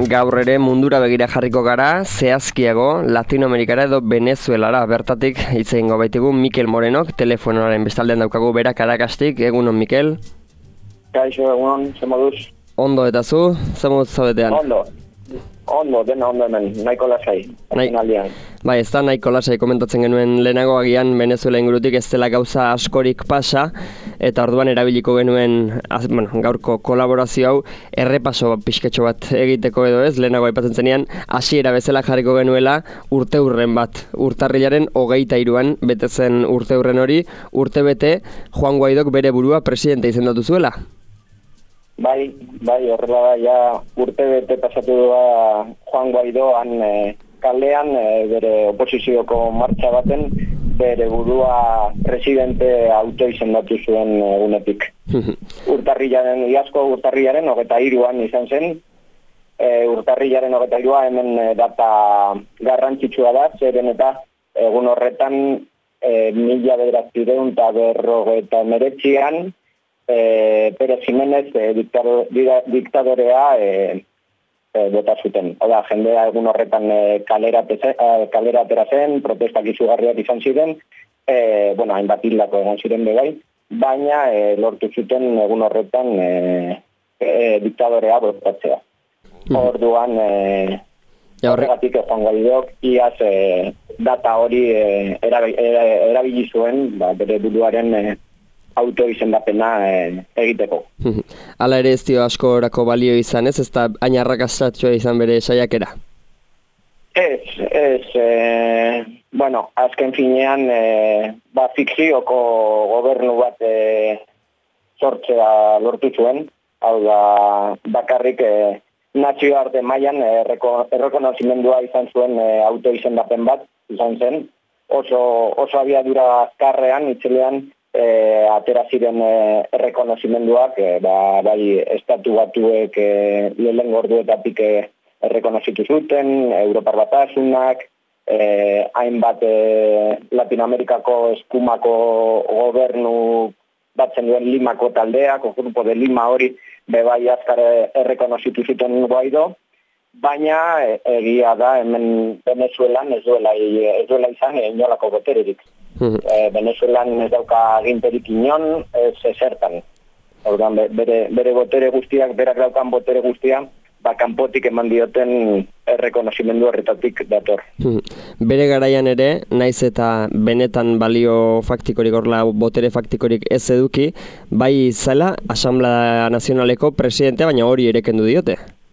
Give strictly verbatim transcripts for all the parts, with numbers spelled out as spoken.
Gaur ere mundura begira jarriko gara, zehazkiago Latinoamerikara edo Venezuelara. Bertatik hitz egingo baitigu Mikel Morenok, telefonoaren bestaldean daukagu bera Karakastik. Egunon, Mikel? Kaixo, egunon, ze moduz? Ondo eta zu, ze moduz zaudetean? Ondo, ondo, dena ondo hemen, nahiko lasai, aldian. Bai, ez da nahiko lasai komentatzen genuen lehenago agian Venezuela ingurutik ez dela gauza askorik pasa, eta orduan erabiliko genuen az, bueno, gaurko kolaborazio hau errepaso pixketxo bat egiteko edo ez, lehenago aipatzen zenean hasiera bezala jarriko genuela urteurren bat, urtarrilaren hogeita hiruan bete zen urteurren hori, urtebete Juan Guaidok bere burua presidente izendatu zuela. Bai, bai, horrela da, ja urtebete pasatu doa Juan Guaido han e, kalean e, bere oposizioko martxa baten bere burua presidente auto izendatu zuen egunetik. Urtarrilaren, iazko urtarrilaren hogeita hiruan izan zen, e, urtarrilaren hogeita hirua hemen e, data garrantzitsua da, zeren eta egun horretan e, mila bederatziehun eta berrogeita hemeretzian E, Pérez Jiménez e, diktado, diktadorea e, e, bota zuten. Oda, jendea egun horretan e, kalera, peze, e, kalera atera zen, protestak izugarriak izan ziren, e, bueno, hainbat hildako egon ziren begai, baina e, lortu zuten egun horretan e, e, diktadorea botatzea. Orduan, e, horregatik Juan Guaidok iaz e, data hori e, erabili era, era zuen, ba, bere buruaren e, auto izendapena e, egiteko. Hala ere ez dio asko orako balio izan ez, ez da hain arrakastatxoa izan bere saiakera? Ez, ez, e, bueno, azken finean e, ba, fikzioko gobernu bat e, sortzea lortu zuen, hau da bakarrik e, nazioarte mailan e, errekonozimendua izan zuen e, auto izendapen bat izan zen, oso, oso abiadura azkarrean, itzelean, E, atera ziren e, errekonozimenduak, e, ba, bai estatu batuek e, lehen gorduetatik e, errekonozitu zuten, Europar Batasunak, e, hainbat e, Latinoamerikako eskumako gobernu batzen duen Limako taldeak, o grupo de Lima hori bebai azkar errekonozitu zuten Guaido, baina e, egia da hemen Venezuelan ez duela, ez duela izan e, inolako botererik. E, Venezuelan ez dauka aginterik inon, ez ezertan. Orduan, bere, bere botere guztiak, berak daukan botere guztia, ba, kanpotik eman dioten errekonozimendu horretatik dator. Bere garaian ere, naiz eta benetan balio faktikorik, orla botere faktikorik ez eduki, bai zela Asamblea Nazionaleko presidentea, baina hori ere kendu diote?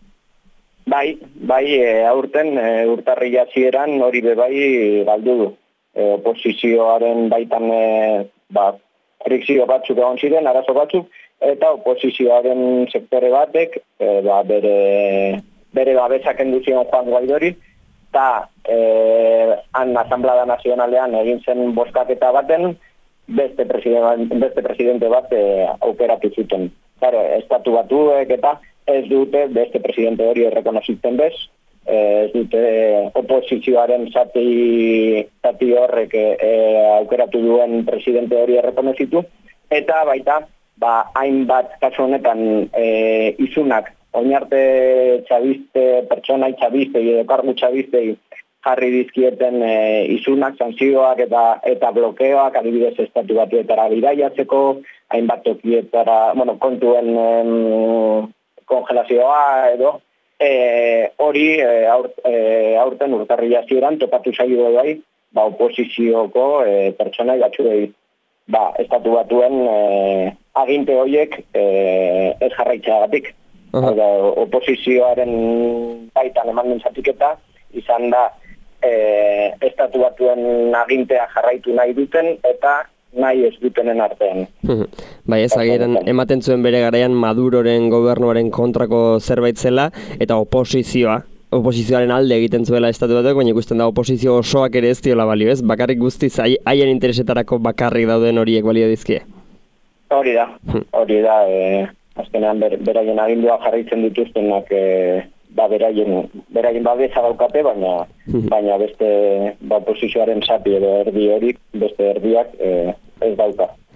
Bai, bai, e, aurten e, urtarrila hasieran hori bebai galdu du. E, oposizioaren baitan e, ba, frikzio batzuk egon ziren, arazo batzuk, eta oposizioaren sektore batek e, ba, bere, bere babesak enduzion Juan Guaidori, eta e, han Asamblea Nazionalean egin zen bozkaketa baten, beste presidente, beste presidente bat e, aukeratu zuten. Claro, estatu batuek eta ez dute beste presidente hori errekonozitzen bez, ez dute oposizioaren zati, zati horrek e, aukeratu duen presidente hori errekonozitu, eta baita, ba, hainbat kasu honetan e, izunak, oinarte txabiste, pertsonai txabistei edo kargu txabistei jarri dizkieten e, izunak, sanzioak eta, eta blokeoak, adibidez estatu batuetara bidaiatzeko, hainbat tokietara, bueno, kontuen em, kongelazioa edo, E, hori e, aur, e, aurten urtarrila hasieran topatu zaio bai, ba, oposizioko e, pertsonai batzuei, ba, estatu batuen e, aginte horiek e, ez jarraitzeagatik. Uh-huh. Oposizioaren baitan eman den zatiketa izan da e, estatu batuen agintea jarraitu nahi duten eta nahi ez dutenen artean. Bai, ez agieran ematen zuen bere garaian Maduroren gobernuaren kontrako zerbait zela, eta oposizioa, oposizioaren alde egiten zuela estatu batek, baina ikusten da oposizio osoak ere ez diola balio, ez? Bakarrik guztiz haien interesetarako bakarrik dauden horiek balio dizkie. Hori da, hori da, e, azkenean ber, beraien agindua jarraitzen dituztenak e, ba, beraien, beraien babesa daukate, baina, baina beste ba, oposizioaren zati edo erdi horik, beste erdiak e, ez dauka.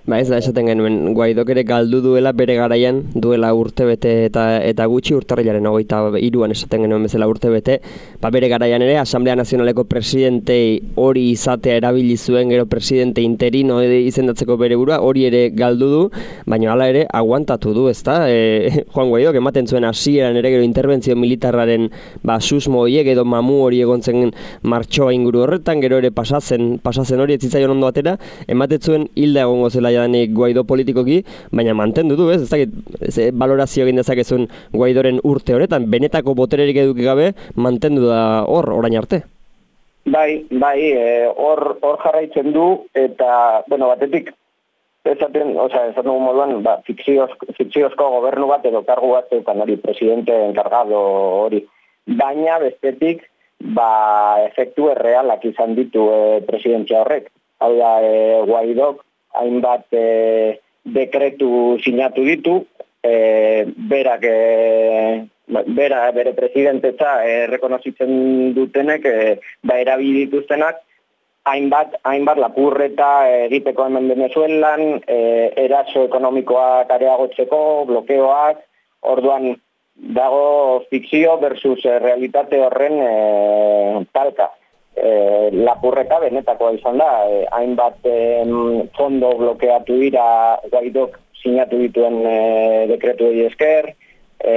Ba ez da, esaten genuen, Guaidok ere galdu duela bere garaian, duela urtebete eta eta gutxi urtarrilaren hogeita hiruan esaten genuen bezala urtebete, ba bere garaian ere Asamblea Nazionaleko presidente hori izatea erabili zuen, gero presidente interino izendatzeko bere burua, hori ere galdu du, baina hala ere aguantatu du, ezta? E, Juan Guaidok ematen zuen hasieran ere gero interbentzio militarraren ba susmo horiek edo mamu hori egon zen martxoa inguru horretan, gero ere pasatzen, pasatzen hori ez zitzaion ondo atera, ematen zuen hilda egongo zela jadanik Guaido politikoki, baina mantendu du, ez? Ez dakit, ze balorazio egin dezakezun Guaidoren urte honetan, benetako botererik eduki gabe, mantendu da hor, orain arte. Bai, bai, hor hor jarraitzen du, eta, bueno, batetik, esaten, osea, esaten dugu moduan, ba, fikziozko, fikziozko gobernu bat edo kargu bat zeukan hori, presidente enkargado hori. Baina, bestetik, ba, efektu errealak izan ditu e, presidentzia horrek. Hau da, e, Guaidok, hainbat e, dekretu sinatu ditu, e, berak, e, bera, bere presidentetza e, rekonozitzen dutenek, e, ba, erabili dituztenak, hainbat, hainbat lapurreta egiteko hemen Venezuelan, e, eraso ekonomikoak areagotzeko, blokeoak, orduan dago fikzio versus e, realitate horren e, talka. E, lapurreta benetakoa izan da, e, hainbat e, fondo blokeatu dira Guaidok sinatu dituen e, dekretu hori esker, e,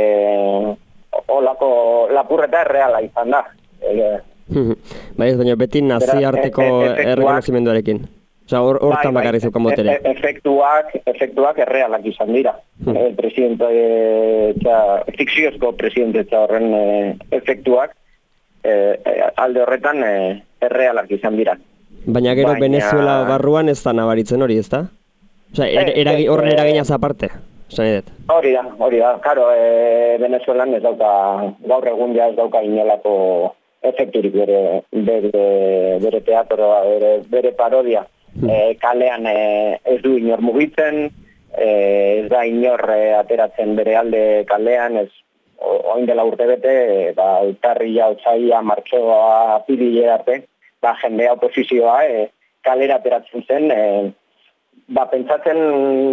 olako lapurreta erreala izan da. E, bai ez, baina beti naziarteko errekonozimenduarekin. Osa, hortan bakarri zeukan botere. E, efektuak, efektuak errealak izan dira. Hmm. E, presidente, txa, fikziozko presidente horren e, efektuak E, alde horretan e, errealak izan dira. Baina gero Baina... Venezuela barruan ez da nabaritzen hori, ez da? Osa, er, eragi, horren eraginaz aparte, hori da, hori da. Karo, e, Venezuelan ez dauka, gaur egun ja ez dauka inolako efekturik bere, bere, bere teatroa, bere, bere parodia. Hmm. E, kalean e, ez du inor mugitzen, e, ez da inor e, ateratzen bere alde kalean, ez oin dela urte bete, ba, utarria, otsaia, martxoa, apirile arte, ba, jendea oposizioa e, kalera ateratzen zen, e, ba, pentsatzen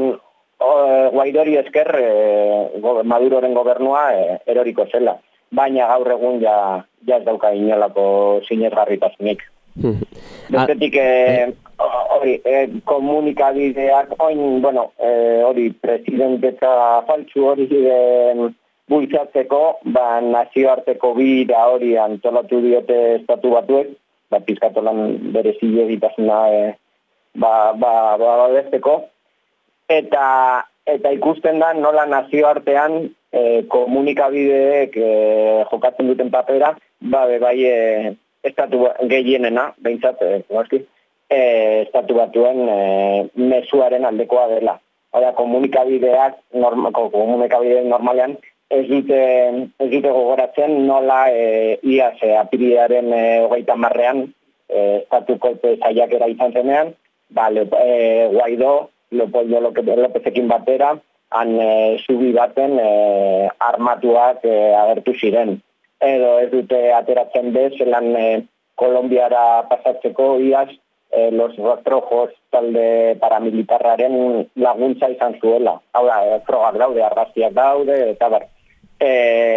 o, Guaidori esker e, go, Maduroren gobernua e, eroriko zela, baina gaur egun ja, ja ez dauka inolako sinesgarritasunik. Bestetik, e, hori, e, komunikabideak, oin, bueno, hori, e, presidentetza faltsu hori e, bultzatzeko, ba, nazioarteko bira hori antolatu diote estatu batuek, ba, pizkatolan bere zilegitasuna e, ba, ba, ba, besteko, eta, eta ikusten da nola nazioartean e, komunikabideek e, jokatzen duten papera, ba, be, bai, e, estatu gehienena, behintzat, e, e, estatu batuen e, mezuaren aldekoa dela. Hora, komunikabideak, norma, komunikabideak normalean, Ez dute, ez dute gogoratzen nola e, iaz e, apiriaren e, hogeita marrean e, estatu kolpe zaiakera izan zenean, ba, le, e, Guaidó, Leopoldo Lopezekin batera, han e, zubi baten e, armatuak e, agertu ziren. Edo ez dute ateratzen bez, zelan e, Kolombiara pasatzeko iaz, e, los rastrojos talde paramilitarraren laguntza izan zuela. Hau da, e, frogak daude, argaztiak daude, eta bar. E,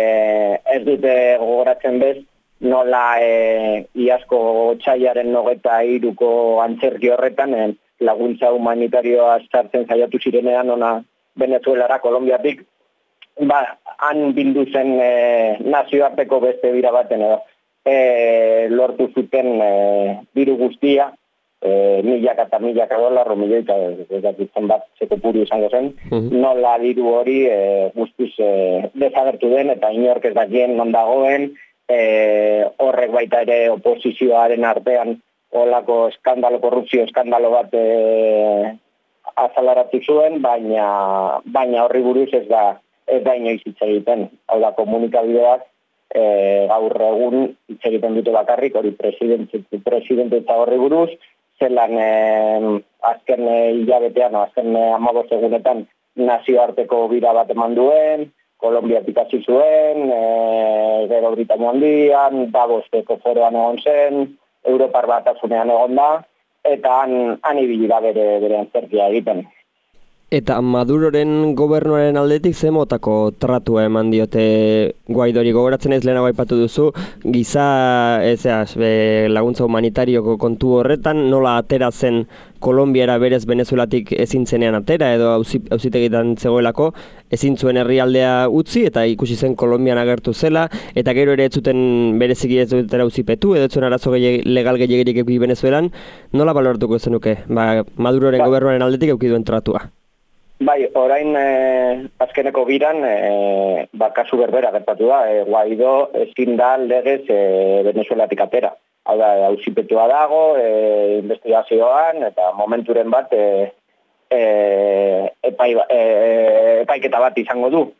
ez dute gogoratzen bez, nola e, iazko txaiaren nogeta iruko antzerki horretan e, laguntza humanitarioa sartzen saiatu zirenean ona Venezuelara, Kolombiatik, ba, han bildu zen e, nazioarteko beste bira baten edo. E, lortu zuten e, biru guztia, E, milaka eta milaka dolarro, milioika, ez dakitzen bat zeko puru izango zen, uh-huh. Nola diru hori e, guztiz e, desagertu den, eta inork ez dakien non dagoen, e, horrek baita ere oposizioaren artean olako eskandalo, korrupzio eskandalo bat e, azalaratik zuen, baina, baina horri buruz ez da, ez da inoiz hitz egiten. Hau da, komunikabideak e, gaur egun hitz egiten dute bakarrik, hori presidente, presidente eta horri buruz, zelan eh, azken hilabetean, eh, azken eh, hamabost egunetan nazioarteko bira bat eman duen, Kolombiatik hasi zuen, eh, gero Britania handian, Davoseko foroan egon zen, Europar batasunean egon da, eta han, han ibili da bere, bere antzerkia egiten. Eta Maduroren gobernuaren aldetik ze motako tratua eman diote Guaidori? Gogoratzen ez lehenago aipatu duzu, giza ezeaz, be, laguntza humanitarioko kontu horretan, nola atera zen Kolonbiara berez Venezuelatik ezin zenean atera, edo auzitegitan zegoelako, ezin zuen herrialdea utzi, eta ikusi zen Kolonbian agertu zela, eta gero ere ez zuten bereziki ez dutera auzipetu, edo ez zuen arazo gehiag, legal gehiagirik eduki Venezuelan, nola baloratuko zenuke, ba, Maduroren ba. gobernuaren aldetik eduki duen tratua? Bai, orain eh, azkeneko biran eh, ba, kasu berbera gertatu da. Eh, Guaidó ezin da legez eh, Venezuelatik atera. Hau da, auzipetua dago, eh, investigazioan, eta momenturen bat eh, eh, epai, eh, epaiketa bat izango du.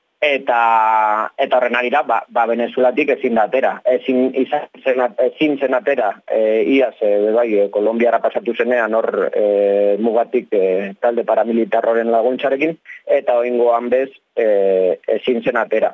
Eta eta horren arira, ba, ba Venezuelatik ezin da atera. Ezin, zen, ezin zen atera, e, iaz, e, bai, e, Kolonbiara pasatu zenean hor e, mugatik e, talde paramilitar horren laguntzarekin, eta oingoan bez e, ezin zen atera.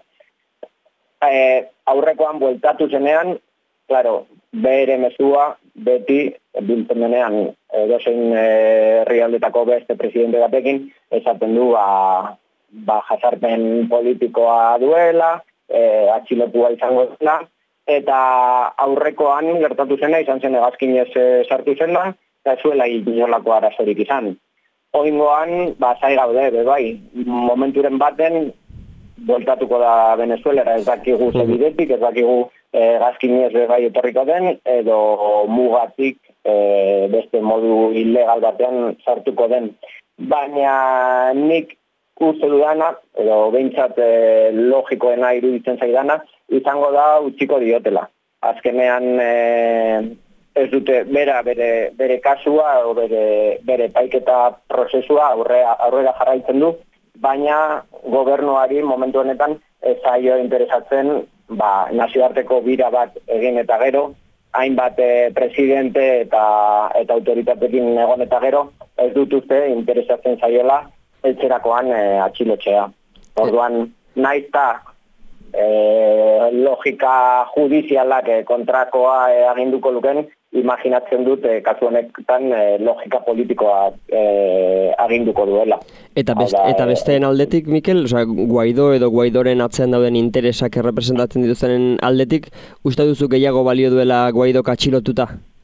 E, aurrekoan bueltatu zenean, claro, bere mezua beti biltzen denean edozein herrialdetako beste presidente batekin, esaten du, ba, ba, jazarpen politikoa duela, e, atxilotua izango dela, eta aurrekoan gertatu zena, izan zen hegazkinez e, sartu zen da, eta zuela inolako arazorik izan. Oingoan, ba, zai gaude, be, bai, momenturen baten, bueltatuko da Venezuelera, ez dakigu zebidetik, ez dakigu hegazkinez e, bai etorriko den, edo mugatik e, beste modu ilegal batean sartuko den. Baina nik uste dudana, edo behintzat e, logikoena iruditzen zaidana, izango da utziko diotela. Azkenean e, ez dute bera bere, bere kasua, o bere, bere paiketa prozesua aurrera, aurrera jarraitzen du, baina gobernuari momentu honetan ez zaio interesatzen ba, nazioarteko bira bat egin eta gero, hainbat e, presidente eta, eta autoritatekin egon eta gero, ez dut uste interesatzen zaiola etxerakoan e, atxilotzea. Orduan, naiz eta e, logika judizialak e, kontrakoa e, aginduko luken, imaginatzen dut e, kasu honetan e, logika politikoa e, aginduko duela. Eta, best, Hada, eta besteen aldetik, Mikel, oza, Guaidó edo Guaidoren atzean dauden interesak errepresentatzen dituzten aldetik, uste duzu gehiago balio duela Guaidok atxilotuta?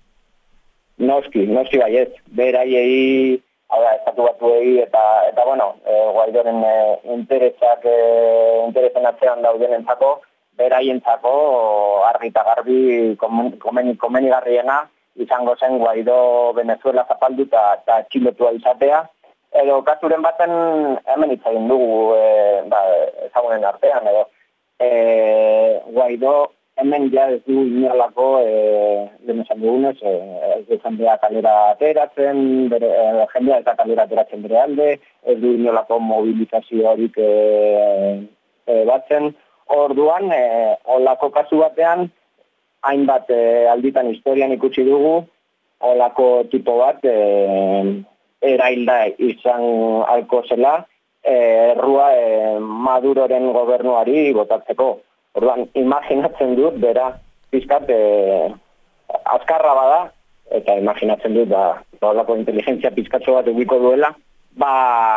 Noski, noski baiet. Beraiei Hau da, estatu batuei eta, eta bueno, e, Guaidoren e, interesak, e, interesen atzean daudenentzako, beraientzako argi eta garbi komeni, komenigarriena izango zen Guaidó Venezuela zapaldu eta txilotua izatea. Edo kasuren baten hemen itzagin dugu e, ba, ezagunen artean, edo e, Guaidó hemen ja ez du inolako, e, lehen esan dugunez, e, ez du jendea kalera ateratzen, bere, e, jendea eta kalera ateratzen bere alde, ez du inolako mobilizazioarik e, e, batzen. Orduan, e, olako kasu batean, hainbat e, alditan historian ikusi dugu, olako tipo bat e, erailda izan alko zela, e, errua e, Maduroren gobernuari botatzeko. Orduan, imaginatzen dut, bera, pizkat, e, azkarra bada, eta imaginatzen dut, ba, olako inteligentzia pizkatxo bat egiko duela, ba,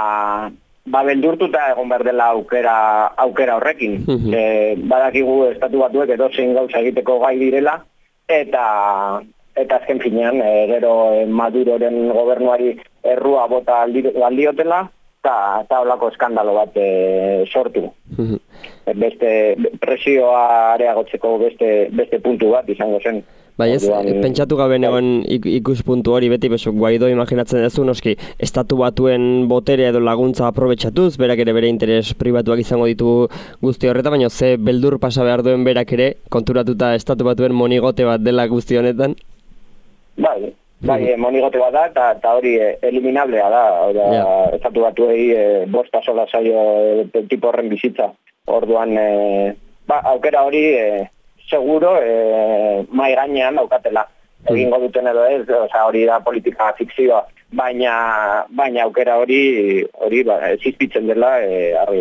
ba beldurtuta egon behar dela aukera, aukera horrekin. Mm-hmm. E, badakigu estatu batuek edozein gauza egiteko gai direla, eta eta azken finean, e, gero e, Maduroren gobernuari errua bota aldi, aldiotela, eta olako eskandalo bat e, sortu. Mm-hmm. Beste presioa areagotzeko beste, beste puntu bat izango zen. Bai ez, Orduan, pentsatu gabe negoen ikuspuntu hori beti, beso, Guaidó imaginatzen duzu, noski, estatu batuen botere edo laguntza aprobetxatuz, berak ere bere interes pribatuak izango ditu guzti horretan, baina ze beldur pasa behar duen berak ere, konturatuta estatu batuen monigote bat dela guzti honetan? Bai, bai, mm. monigote bat da, eta, eta hori eliminablea da, Oda, yeah. estatu batuei e, bosta sola zaio e, tipo horren bizitza. Orduan, e, ba, aukera hori e, seguro e, mai gainean daukatela. Egingo duten edo ez, oza, hori da politika fikzioa, baina, baina aukera hori hori ba, existitzen dela e, argi dago.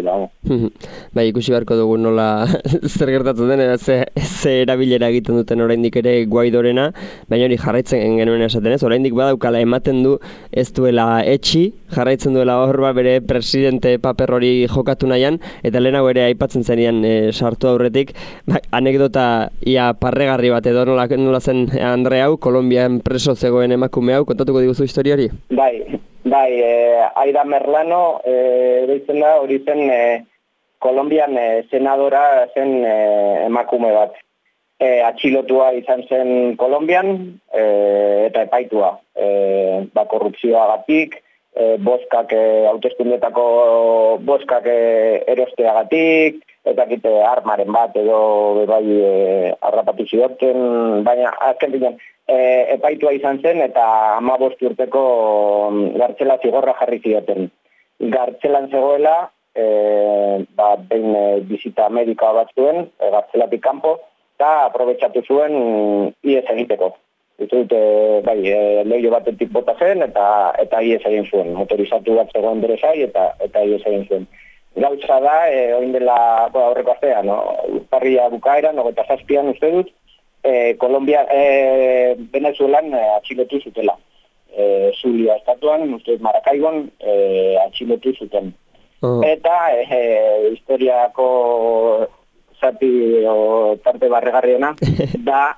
Bai, ikusi beharko dugu nola zer gertatzen den, ze, ze erabilera egiten duten oraindik ere Guaidorena, baina hori jarraitzen genuen esaten ez, oraindik badaukala ematen du ez duela etxi, jarraitzen duela hor ba bere presidente paper hori jokatu nahian, eta lehenago ere aipatzen zenian e, sartu aurretik, ba, anekdota ia parregarri bat edo nola, nola zen Andre hau, Kolonbian preso zegoen emakume hau, kontatuko diguzu historiari? Bai, bai, e, Aida Merlano, e, deitzen da, hori zen, e, Kolonbian e, senadora zen e, emakume bat. E, atxilotua izan zen Kolonbian e, eta epaitua. E, ba, korrupzioagatik, e, boskak, e, hauteskundetako boskak e, erosteagatik, eta kite armaren bat edo bai e, harrapatu zidoten, baina azken bilen, e, epaitua izan zen eta hamabost urteko gartzela zigorra jarri zidoten. Gartzelan zegoela, E, ba, behin e, bizita medikoa bat zuen, e, gartzelatik kanpo, eta aprobetxatu zuen ies egiteko. Ditut, e, bai, e, lehio batetik bota zen, eta eta ies egin zuen. Motorizatu bat zegoen bere zai, eta, eta ies egin zuen. Gautza da, e, oin dela aurreko astea, no? Urtarria bukaeran, hogeita zazpian uste dut, e, Kolombia, e, Venezuelan e, atxilotu zutela. E, Zulia estatuan, uste dut Marakaibon, e, atxilotu zuten. Oh. Eta e, historiako zati o tarte barregarriena da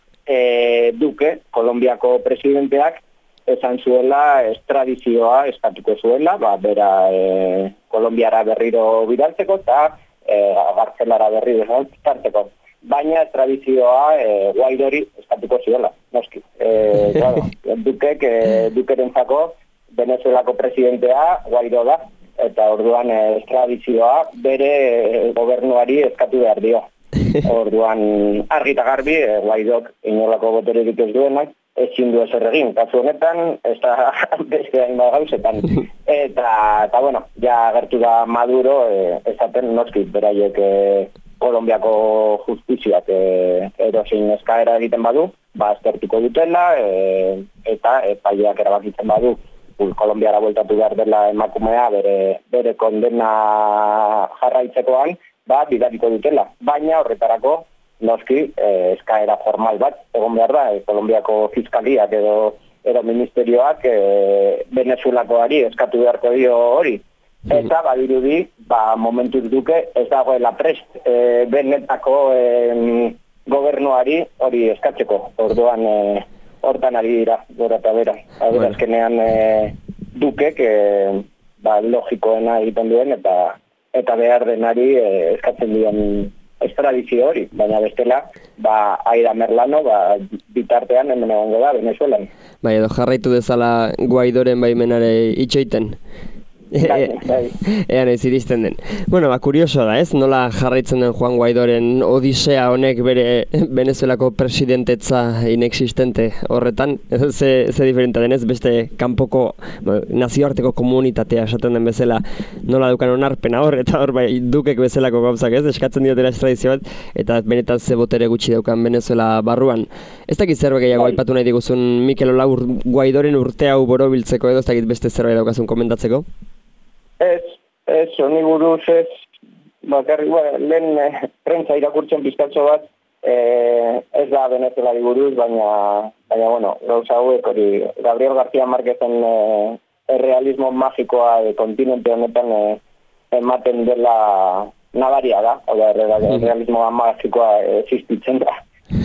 e, Duque, Kolonbiako presidenteak, esan zuela estradizioa eskatuko zuela, ba, bera e, Kolonbiara berriro bidaltzeko eta e, gartzelara berriro tarteko. Baina estradizioa e, Guaidori eskatuko zuela, noski. E, claro, Duquek, e, Duquerentzako Venezuelako presidentea Guaido da. Eta orduan estradizioa bere gobernuari eskatu behar dio. Orduan argi eta garbi, e, Guaidok inolako botererik ez duenak, ezin du ezer egin. Kasu honetan, ez da beste hainbat gauzetan. Eta, eta bueno, ja agertu da Maduro, e, esaten noski, beraiek e, Kolonbiako justiziak e, edozein eskaera egiten badu, ba aztertuko dutela, e, eta epaileak erabakitzen badu, Kolonbiara bueltatu behar dela emakumea bere, bere kondena jarraitzekoan, ba, bidaliko dutela. Baina horretarako, noski, eh, eskaera formal bat, egon behar da, eh, Kolonbiako fiskaliak edo, edo ministerioak eh, Venezuelakoari eskatu beharko dio hori. Eta, badirudi, ba, momentuz Duque ez dagoela prest eh, benetako eh, gobernuari hori eskatzeko. Orduan, eh, hortan ari dira, gora eta bera. Bueno. Azkenean e, Dukek e, ba, logikoena egiten duen eta eta behar denari e, eskatzen duen estradizio hori. Baina bestela, ba, Aida Merlano ba, bitartean hemen egongo da Venezuelan. Bai, edo jarraitu dezala Guaidoren baimenare itxoiten. Bai, bai. Ean ez iristen den. Bueno, ba, kurioso da, ez? Nola jarraitzen den Juan Guaidoren odisea honek bere Venezuelako presidentetza inexistente horretan? Ze, ze diferenta denez, beste kanpoko nazioarteko komunitatea esaten den bezala nola dukan onarpena hor, eta hor bai Dukek bezalako gauzak, ez? Eskatzen diotela estradizio bat, eta benetan ze botere gutxi daukan Venezuela barruan. Ez dakit zerbait gehiago bai. Aipatu nahi diguzun Mikel Ola ur, Guaidoren urte hau borobiltzeko edo ez dakit beste zerbait daukazun komentatzeko? Ez, ez, honi buruz ez, bakarri, bueno, lehen eh, prentza irakurtzen pizkatxo bat, eh, ez da Venezuelari buruz, baina, baina, bueno, gauza hauek hori, Gabriel García Márquezen eh, errealismo magikoa de kontinente honetan eh, ematen dela nabaria da, oda, errealismo magikoa existitzen da.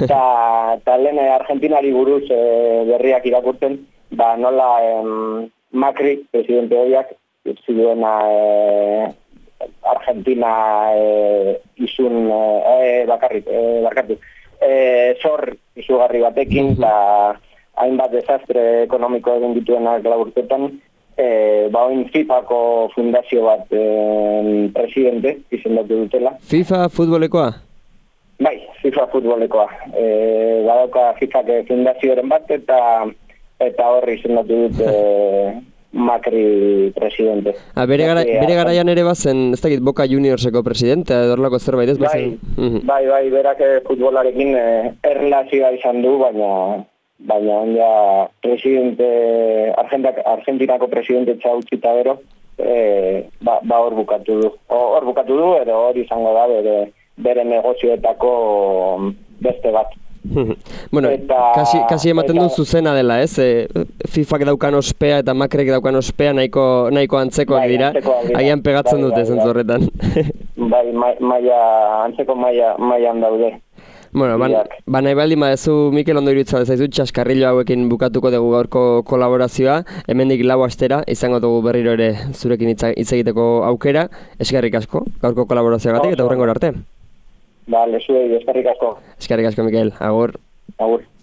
Eta lehen eh, Argentinari buruz eh, berriak irakurtzen, ba nola eh, Macri, presidente horiak, ziduen eh, Argentina eh, izun eh, bakarrik, eh, bakarrik. Eh, zor izugarri batekin, eta hainbat desastre ekonomiko egin dituenak lau urtetan, eh, ba oin FIFAko fundazio bat eh, presidente, izendatu dutela. FIFA futbolekoa? Bai, FIFA futbolekoa. Eh, badauka FIFA fundazioaren bat, eta eta horri izendatu dut eh, Macri presidente. Ah, bere, gara, bere garaian ere bazen, ez dakit, Boca Juniorseko presidente, edorlako zerbait ez bazen? Bai, bai, bai, berak futbolarekin eh, erlazioa izan du, baina baina ondia presidente, Argentinako presidente txautzita bero, e, ba, ba hor bukatu du. Hor bukatu du, edo hori izango da bere, bere negozioetako beste bat. Bueno, eta, kasi, kasi ematen eta, du zuzena dela, ez? E, FIFAk daukan ospea eta Macrek daukan ospea nahiko, nahiko antzekoak bai, dira, antzekoak dira. agian pegatzen bai, dute bai, zentzu horretan. Bai, maia, antzeko maia, maian daude. Bueno, ban, ba nahi baldin badezu, Mikel, ondo iruditzen zaizu, txaskarrillo hauekin bukatuko dugu gaurko kolaborazioa, hemendik lau astera, izango dugu berriro ere zurekin hitz egiteko aukera, eskerrik asko, gaurko kolaborazioagatik eta hurrengora arte. Vale, zuei, eskerrik asko. Eskerrik asko, Mikel, agur. Agur.